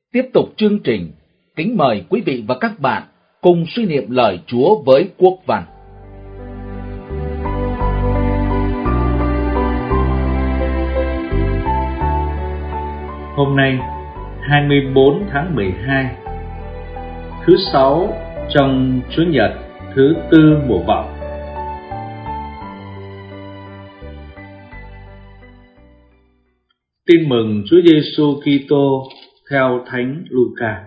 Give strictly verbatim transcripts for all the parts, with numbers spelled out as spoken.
Tiếp tục chương trình, kính mời quý vị và các bạn cùng suy niệm lời Chúa với Quốc Văn. Hôm nay, hai mươi bốn tháng mười hai, thứ sáu trong Chúa Nhật thứ tư mùa Vọng. Tin mừng Chúa Giêsu Kitô theo Thánh Luca.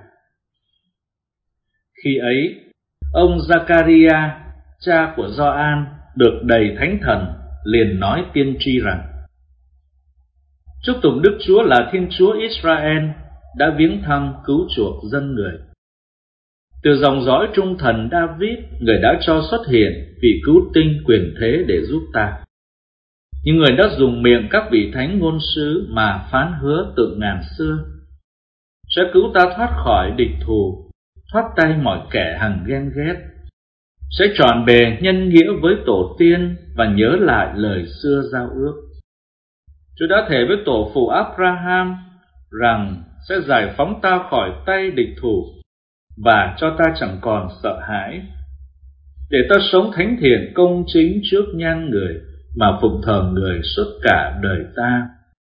Khi ấy, ông Giaccaria, cha của Gioan, được đầy Thánh Thần, liền nói tiên tri rằng: Chúc tụng Đức Chúa là Thiên Chúa Israel, đã viếng thăm cứu chuộc dân người. Từ dòng dõi trung thần David, người đã cho xuất hiện vị cứu tinh quyền thế để giúp ta. Nhưng người đã dùng miệng các vị thánh ngôn sứ mà phán hứa từ ngàn xưa, sẽ cứu ta thoát khỏi địch thù, thoát tay mọi kẻ hằng ghen ghét, sẽ trọn bề nhân nghĩa với tổ tiên và nhớ lại lời xưa giao ước. Chúa đã thề với tổ phụ Abraham rằng sẽ giải phóng ta khỏi tay địch thù và cho ta chẳng còn sợ hãi, để ta sống thánh thiện công chính trước nhan người mà phụng thờ người suốt cả đời ta.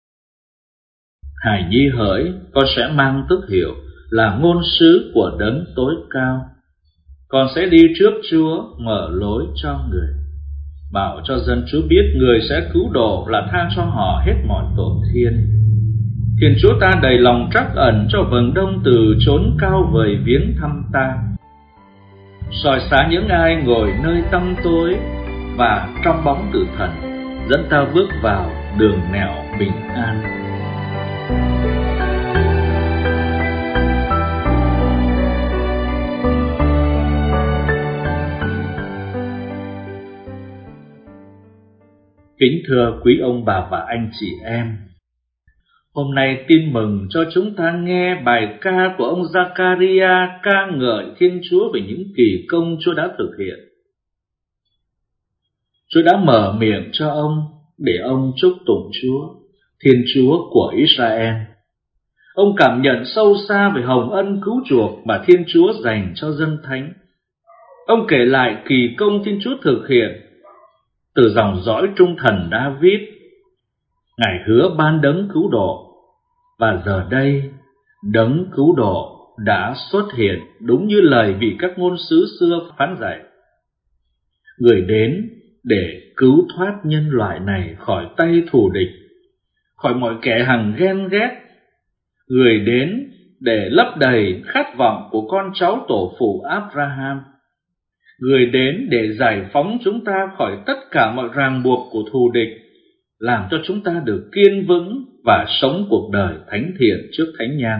Hài nhi hỡi, con sẽ mang tước hiệu là ngôn sứ của Đấng Tối Cao. Con sẽ đi trước Chúa mở lối cho người, bảo cho dân Chúa biết người sẽ cứu độ là tha cho họ hết mọi tội thiên. Thiên Chúa ta đầy lòng trắc ẩn cho vầng đông từ chốn cao vời viếng thăm ta, soi sáng những ai ngồi nơi tăm tối và trong bóng tử thần, dẫn ta bước vào đường nẻo bình an. Kính thưa quý ông bà và anh chị em, hôm nay tin mừng cho chúng ta nghe bài ca của ông Giaccaria ca ngợi Thiên Chúa về những kỳ công Chúa đã thực hiện. Chúa đã mở miệng cho ông để ông chúc tụng Chúa, Thiên Chúa của Israel. Ông cảm nhận sâu xa về hồng ân cứu chuộc mà Thiên Chúa dành cho dân thánh. Ông kể lại kỳ công Thiên Chúa thực hiện từ dòng dõi trung thần David. Ngài hứa ban đấng cứu độ, và giờ đây đấng cứu độ đã xuất hiện đúng như lời vị các ngôn sứ xưa phán dạy. Người đến để cứu thoát nhân loại này khỏi tay thù địch, khỏi mọi kẻ hằng ghen ghét. Người đến để lấp đầy khát vọng của con cháu tổ phụ Abraham. Người đến để giải phóng chúng ta khỏi tất cả mọi ràng buộc của thù địch, làm cho chúng ta được kiên vững và sống cuộc đời thánh thiện trước thánh nhan.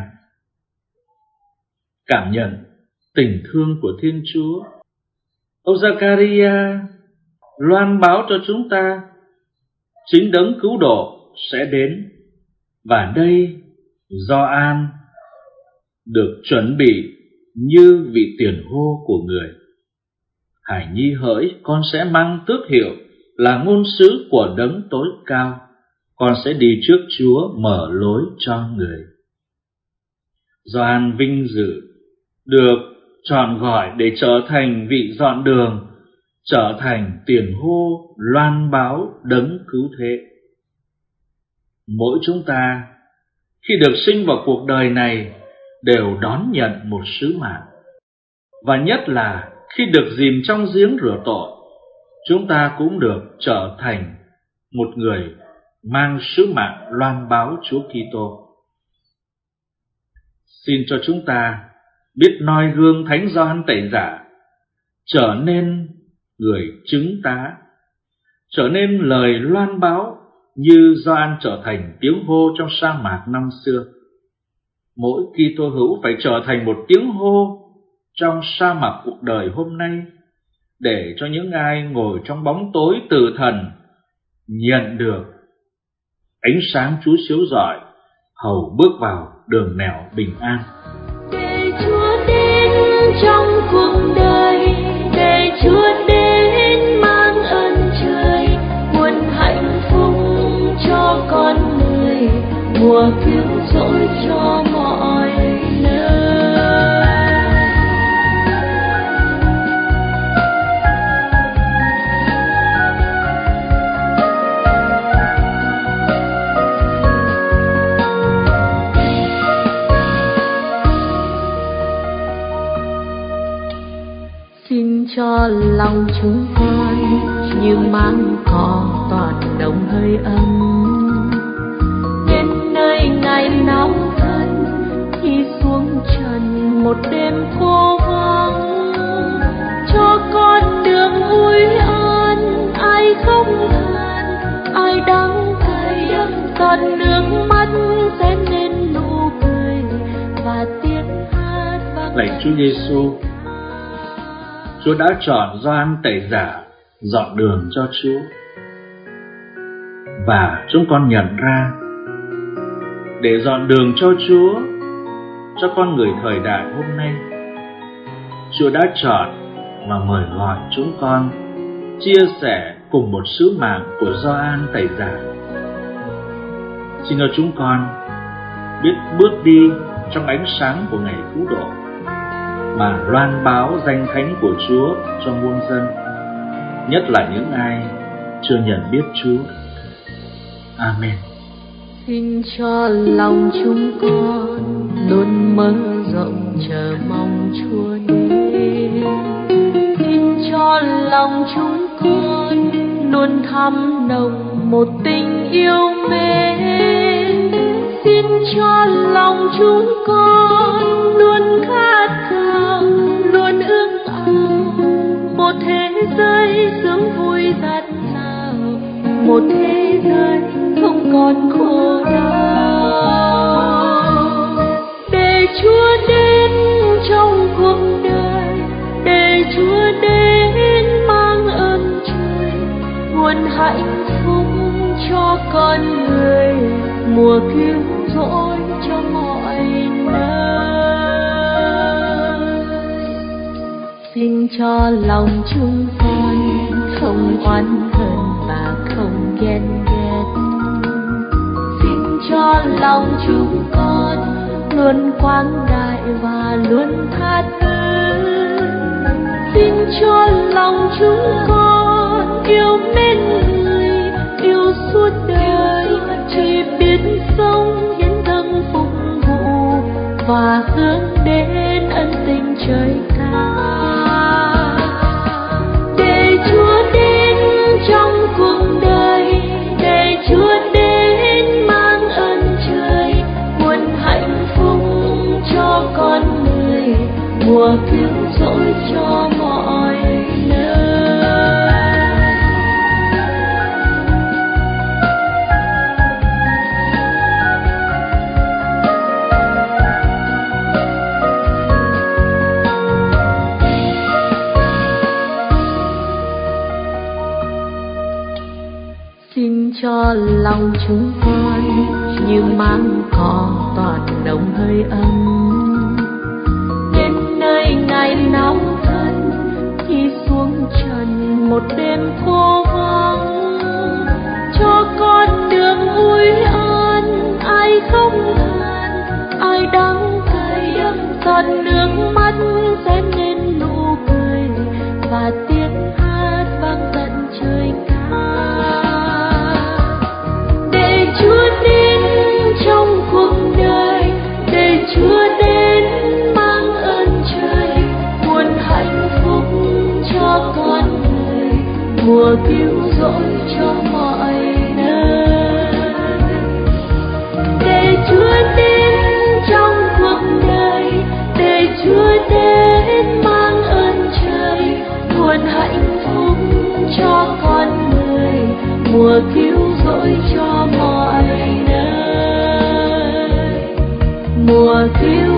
Cảm nhận tình thương của Thiên Chúa, ông Giaccaria loan báo cho chúng ta chính đấng cứu độ sẽ đến. Và đây Gioan được chuẩn bị như vị tiền hô của người. Hài nhi hỡi, con sẽ mang tước hiệu là ngôn sứ của Đấng Tối Cao. Con sẽ đi trước Chúa mở lối cho người. Gioan vinh dự được chọn gọi để trở thành vị dọn đường, trở thành tiền hô loan báo đấng cứu thế. Mỗi chúng ta khi được sinh vào cuộc đời này đều đón nhận một sứ mạng. Và nhất là khi được dìm trong giếng rửa tội, chúng ta cũng được trở thành một người mang sứ mạng loan báo Chúa Kitô. Xin cho chúng ta biết noi gương Thánh Gioan Tẩy Giả, trở nên người chứng tá, trở nên lời loan báo như Gioan trở thành tiếng hô trong sa mạc năm xưa. Mỗi Kitô hữu phải trở thành một tiếng hô trong sa mạc cuộc đời hôm nay, để cho những ai ngồi trong bóng tối tử thần nhận được ánh sáng Chúa chiếu rọi, hầu bước vào đường nẻo bình an. Để Chúa đến trong cuộc đời, để Chúa đến mang ơn trời, nguồn hạnh phúc cho con người, mùa cứu rỗi cho mọi nơi. cho lòng chúng con như mang cỏ tỏa nồng hơi ấm. Đến nơi Ngài nóng thân khi xuống trần một đêm cô vắng, cho con được vui an, ai không than, ai đắng cay, giọt nước mắt sẽ nên nụ cười và tiếng hát vang. Lạy Chúa Giêsu, Chúa đã chọn Gioan Tẩy Giả dọn đường cho Chúa, và chúng con nhận ra để dọn đường cho Chúa, cho con người thời đại hôm nay, Chúa đã chọn và mời gọi chúng con chia sẻ cùng một sứ mạng của Gioan Tẩy Giả. Xin cho chúng con biết bước đi trong ánh sáng của ngày cứu độ, mà loan báo danh thánh của Chúa cho muôn dân, nhất là những ai chưa nhận biết Chúa. Amen. Xin cho lòng chúng con luôn mở rộng chờ mong Chúa đến. Xin cho lòng chúng con luôn thắm nồng một tình yêu mến. Xin cho lòng chúng con luôn khát khao, luôn ước ao một thế giới sướng vui dạt dào, một thế giới không còn khổ đau. Để Chúa đến trong cuộc đời, để Chúa đến mang ơn trời, nguồn hạnh phúc cho con người, mùa cứu rỗi cho mọi nơi. Xin cho lòng chúng con không oán hờn và không ghen ghét. Xin cho lòng chúng con luôn quang đại và luôn tha thứ. Xin cho lòng chúng con yêu mến người, yêu suốt đời, chỉ biết sống hiến dâng phục vụ và hướng đến ân tình trời cao. Để Chúa đến trong cuộc đời, để Chúa đến mang ơn trời, nguồn hạnh phúc cho con người, mùa cứu rỗi cho mọi nơi. Xin cho lòng chúng con như mang cỏ tỏa nồng hơi ấm. Đến nơi Ngài nóng thân khi xuống trần một đêm cô vắng, cho con được vui an, ai không than, ai đắng cay, giọt nước mắt sẽ nên nụ cười và tiếng hát vang tận trời cao. Để Chúa đến trong cuộc đời, để Chúa đến mang ơn trời, nguồn hạnh phúc cho con người, mùa cứu rỗi cho mọi nơi. Để Chúa đến trong cuộc đời, để Chúa đến mang ơn trời, nguồn hạnh phúc cho con người, mùa cứu rỗi cho mọi nơi, mùa cứu